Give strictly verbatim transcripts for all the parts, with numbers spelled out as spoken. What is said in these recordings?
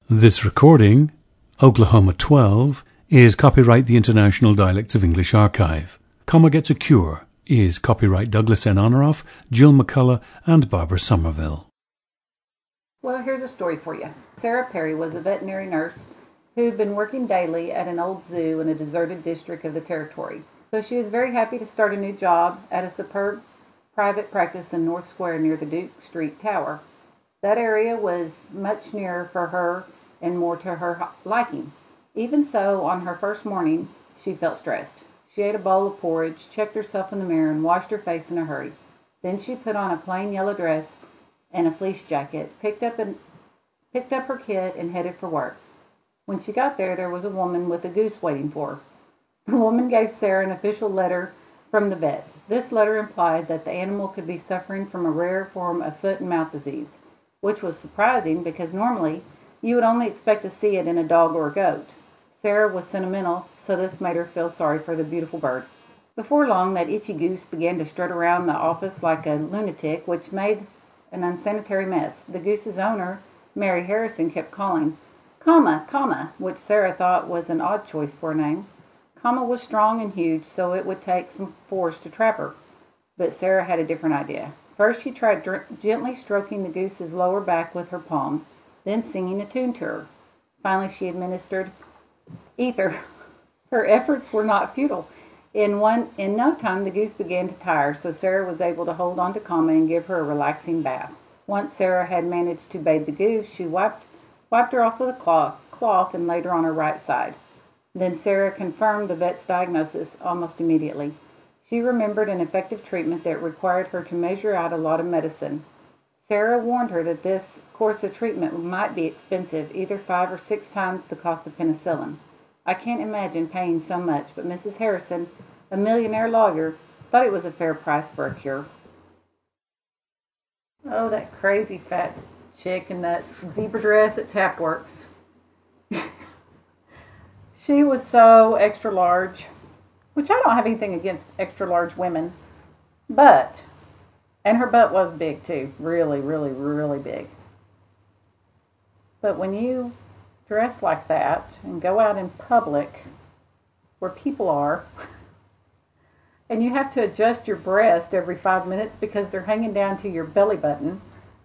This recording, Oklahoma twelve, is copyright the International Dialects of English Archive. Comma Gets a Cure is copyright Douglas N. Honoraff, Jill McCullough, and Barbara Somerville. Well, here's a story for you. Sarah Perry was a veterinary nurse who'd been working daily at an old zoo in a deserted district of the territory. So she was very happy to start a new job at a superb private practice in North Square near the Duke Street Tower. That area was much nearer for her and more to her liking. Even so, on her first morning, she felt stressed. She ate a bowl of porridge, checked herself in the mirror, and washed her face in a hurry. Then she put on a plain yellow dress and a fleece jacket, picked up and picked up her kit, and headed for work. When she got there, there was a woman with a goose waiting for her. The woman gave Sarah an official letter from the vet. This letter implied that the animal could be suffering from a rare form of foot and mouth disease, which was surprising because normally you would only expect to see it in a dog or a goat. Sarah was sentimental, so this made her feel sorry for the beautiful bird. Before long, that itchy goose began to strut around the office like a lunatic, which made an unsanitary mess. The goose's owner, Mary Harrison, kept calling, Comma, Comma, which Sarah thought was an odd choice for a name. Comma was strong and huge, so it would take some force to trap her. But Sarah had a different idea. First, she tried dr- gently stroking the goose's lower back with her palm, then singing a tune to her. Finally, she administered ether. Her efforts were not futile. In one, in no time, the goose began to tire, so Sarah was able to hold on to Comma and give her a relaxing bath. Once Sarah had managed to bathe the goose, she wiped, wiped her off with a cloth, cloth and laid her on her right side. Then Sarah confirmed the vet's diagnosis almost immediately. She remembered an effective treatment that required her to measure out a lot of medicine. Sarah warned her that this course of treatment might be expensive, either five or six times the cost of penicillin. I can't imagine paying so much, but Missus Harrison, a millionaire lawyer, thought it was a fair price for a cure. Oh, that crazy fat chick in that zebra dress at Tapworks. She was so extra large, which I don't have anything against extra large women, but, and her butt was big too, really, really, really big. But when you dress like that and go out in public where people are, and you have to adjust your breast every five minutes because they're hanging down to your belly button,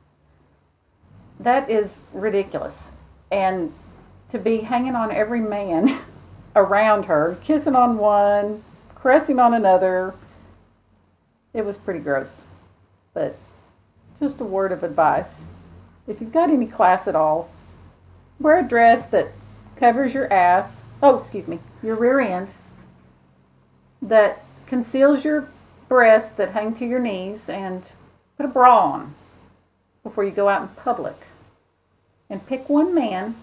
that is ridiculous. And to be hanging on every man around her, kissing on one, caressing on another, it was pretty gross. But just a word of advice. If you've got any class at all, wear a dress that covers your ass, oh, excuse me, your rear end, that conceals your breasts that hang to your knees, and put a bra on before you go out in public. And pick one man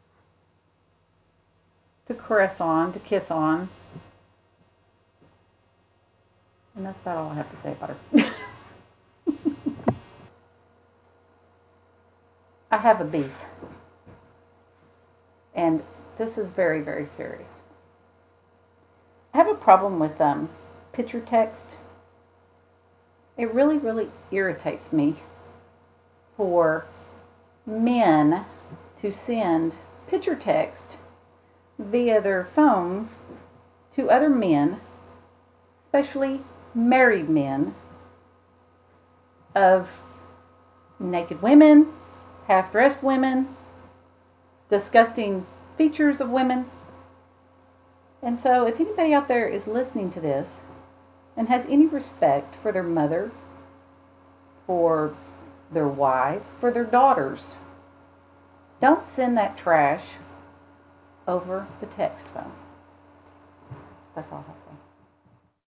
to caress on, to kiss on. And that's about all I have to say about her. I have a beef. And this is very, very serious. I have a problem with um, picture text. It really, really irritates me for men to send picture text via their phone to other men, especially married men, of naked women, half-dressed women, disgusting features of women. And so if anybody out there is listening to this and has any respect for their mother, for their wife, for their daughters, don't send that trash over the text phone. That's all I have to say.